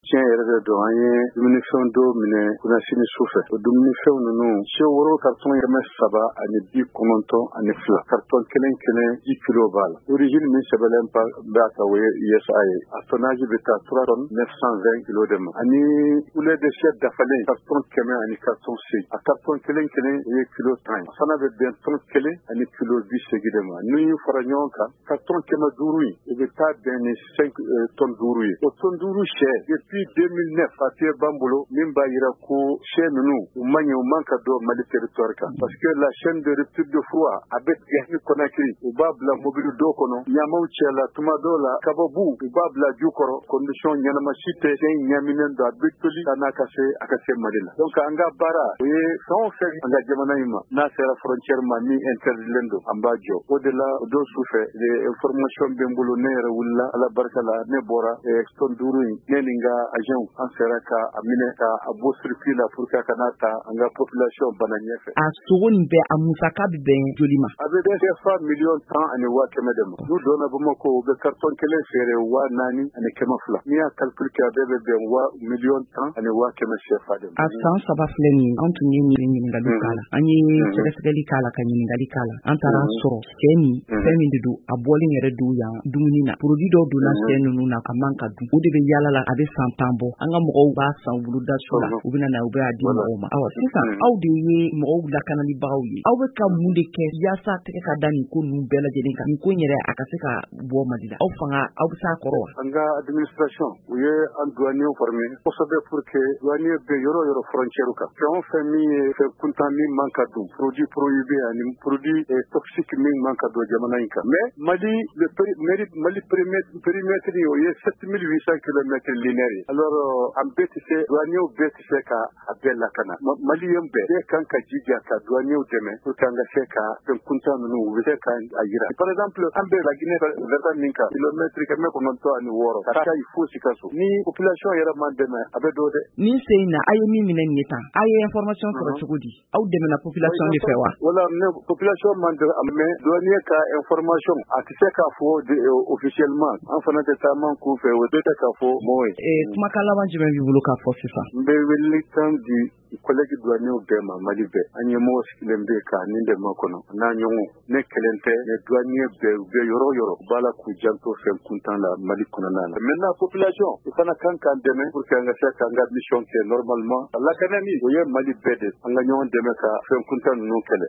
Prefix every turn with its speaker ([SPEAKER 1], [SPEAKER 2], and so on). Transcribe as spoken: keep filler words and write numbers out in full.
[SPEAKER 1] tiɲɛ yɛrɛ de don an ye dumunifɛn dɔw minɛ kunnasini su fɛ. O dumunifɛnw ninnu se woro karton kɛmɛ saba ani bi kɔnɔntɔn ani fila karton kelen kelen dix kilo b'a la. Origine min sɛbɛnlen b'a kan o ye U S A ye. A tonnage bɛ taa trois tonnes neuf cent vingt kilos de ma. Ani poulet de chair dafalen karton kɛmɛ ani karton seegin. A karton kelen kelen o ye kilo tan ye. A fana bɛ bɛn tonne kelen ani kilo bi seegin de ma. N'u y'u fara ɲɔgɔn kan karton kɛmɛ duuru in o bɛ taa bɛn ni cinq tonnes duuru ye. O tonne duuru sɛ depuis deux mille neuf papier b'an bolo min b'a jira ko sɛ ninnu u man ɲɛ u man ka don Mali territoire kan. Parce que la chaîne de rupture de froid a bɛ tigɛ ni Conakry u b'a bila mobili dɔw kɔnɔ ɲamaw cɛ la tuma dɔw la kababu u b'a bila ju kɔrɔ condition ɲɛnama si tɛ fɛn ɲaminen don a bɛ toli ka n'a ka se a ka se Mali la. Donc an ka baara o ye fɛn o fɛn an ka jamana in ma n'a sera frontière ma min interdilen don an b'a jɔ. O de la o don su fɛ information bɛ n bolo ne yɛrɛ wulila ala barika la ne bɔra tonne duuru in ne ni n ka agent an sera ka a minɛ ka a bɔ circuit la pour que a kana ta an ka population bana ɲɛfɛ.
[SPEAKER 2] A sogo nin bɛɛ a musaka bɛ bɛn joli ma?
[SPEAKER 1] A bɛ bɛn C F A million tan ani waa kɛmɛ de ma. N'u donna Bamako u bɛ carton kelen feere waa naani ani kɛmɛ fila. N'i y'a calcul kɛ a bɛɛ bɛ bɛn waa million tan ani waa kɛmɛ C F A de ma.
[SPEAKER 2] A san saba filɛ nin an tun ye ɲininkali k'a la an ye sɛgɛsɛgɛli k'a la ka ɲininkali k'a la an taara sɔrɔ sɛ nin fɛn min de don a bɔlen yɛrɛ don yan dumuni na produit dɔw donna sɛ ninnu na a man ka dun o de bɛ yaala la a bɛ san tan bɔ an ka mɔgɔw b'a san wuluda su la u bɛna na u bɛ a di mɔgɔw ma. Awa sisan aw de ye mɔgɔw lakanalibagaw ye aw bɛ ka mun de kɛ yaasa tɛgɛ ka da nin ko ninnu bɛɛ lajɛlen kan nin ko in yɛrɛ a ka se ka bɔ Mali la aw fanga aw bɛ s'a kɔrɔ wa?
[SPEAKER 1] An ka administration u ye an douanier formé kosɛbɛ pour que douanier bɛ yɔrɔ yɔrɔ frontière kan fɛn o fɛn min ye fɛn kuntan min man ka dun produit prohibé ani produit toxique min man ka don jamana in kan mais Mali le Mali périmètre o ye sept mille huit cents kilomètres linéaires alors an bɛɛ tɛ se douanier bɛɛ tɛ se ka a bɛɛ lakana maliyɛn bɛɛ bɛɛ kan ka jija ka douanier dɛmɛ pour que an ka se ka fɛn kuntan ninnu u bɛ se ka a jira par exemple an bɛ la Guinée verta min kan kilomètre kɛmɛ kɔnɔntɔn ani wɔɔrɔ ka taa fo Sikaso ni population yɛrɛ man dɛmɛ a bɛ dɔ dɛ.
[SPEAKER 2] Ni se in na a ye min minɛ nin ye tan a ye information sɔrɔ cogo di aw dɛmɛna population de fɛ wa?
[SPEAKER 1] Wala population man dɛmɛ mais douanier ka information a tɛ se k'a fɔ officiellement an fana tɛ taa man k'u fɛ o tɛ k'a fɔ mɔgɔ ye.
[SPEAKER 2] Kumakan laban jumɛn b'i bolo k'a fɔ sisan?
[SPEAKER 1] N bɛ wele kan di collègue douanier bɛɛ ma Mali bɛɛ an ɲɛmɔgɔ sigilen bɛ ka nin de makɔnɔ n'a ɲɔgɔn ne kelen tɛ mais douanier bɛɛ u bɛ yɔrɔ yɔrɔ u b'a la k'u janto fɛn kuntan la Mali kɔnɔna la. Maintenant population u fana kan k'an dɛmɛ pour que an ka se k'an ka mission kɛ normalement lakanani o ye Mali bɛɛ de an ka ɲɔgɔn dɛmɛ ka fɛn kuntan ninnu kɛlɛ.